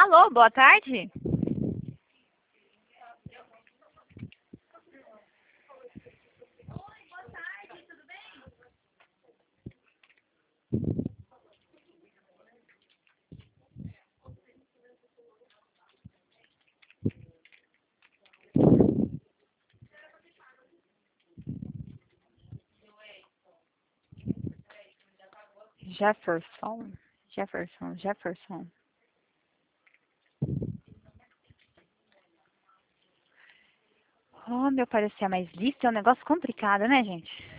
Alô, boa tarde. Jefferson. Oh, meu parecer, mas lista é um negócio complicado, né, gente?